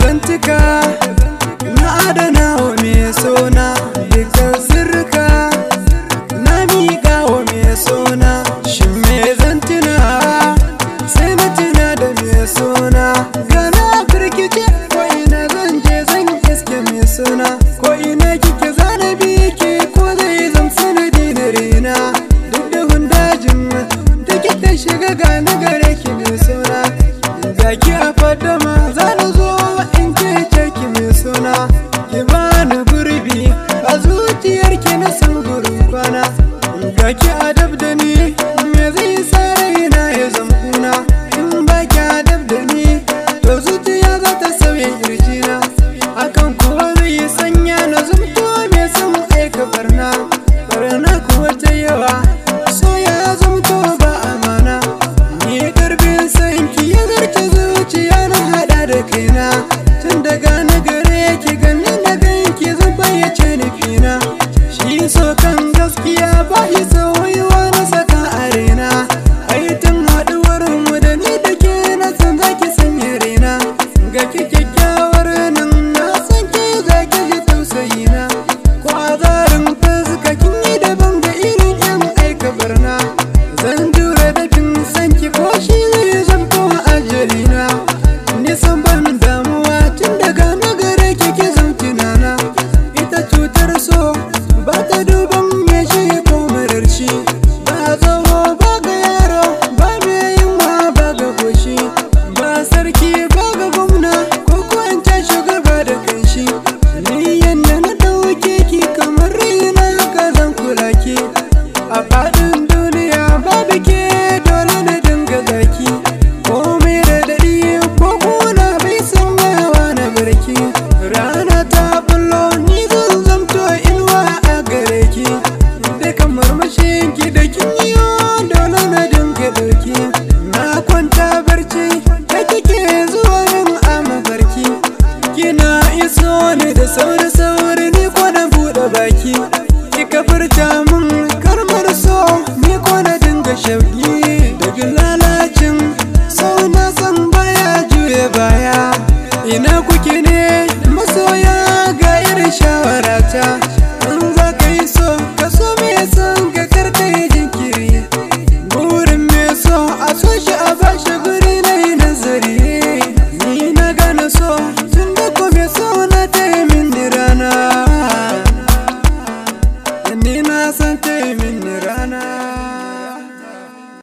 zantuka na adana wa mai sona, dukkan sirrika na miƙa wa mai sona. Shin me zan tuna sai na tuna da mai sona, gana firgice ko ina zan je zan iske mai sona. Ko ina kike zanabi ke ko zai zam sanadi da rena, duk duhun dajin da kike shiga gane gare ki mai sona. Ga ki a fadama za na zo in kece ki mai sona, ki bani gurbi a zuciyar ki na san gurin kwana. Ga ki a dab da ni me zai sa raina ya zamkuna, in ba ki a dab da ni to zuciya za ta sauya kirjina. Hakan kuwa zai sanya na zamto mai san aika barna, barna kuwa ta yawa so ya zamto ba amana. Ni karbin san ki ya zarce zuciya na hada da kaina, tun daga na gare ki gani na ganki zan bayyace nufina. Shi so kan gaskiya ba shi sauyiwa na saka a raina, ai tun haɗuwar mu da ni da ke na san zaki sanya raina. Ga ki kyakkyawar nan na san ki zaki ji tausayina, ko a zarin fuska kin yi daban ga irin yan aika barna. Zan jure dafin san ki ko shi zai zamto ajalina, nisan ban damuwa tun daga na gare ki ki zam tunana. Ita cutar so ba ta duban me shi ko marar shi, ba tsawo ba ga yaro ba me yunwa ba ga goshi, ba sarki ba ga gwamna ko kwanta shugaba da kanshi. Ni yanda na dauke ki kamar raina ka zan kula ki, a faɗin duniya babu ke dole na dinga zaki. Komai da daɗi ko kuna bai sanyawa na barki, rana ta bullo ni zan zamto inuwa a gare ki. Da kamar mashinki da kin yi dole na dinga ɗauki, na kwanta barci da kike zuwa min a mafarki. Kina iso ni da sauri ni ko na buɗe baki, kika furta min kalmar so ni ko na dinga shauki. Daga lalacin sau na san baya juye baya, ina kuke ne masoya ga irin shawarata.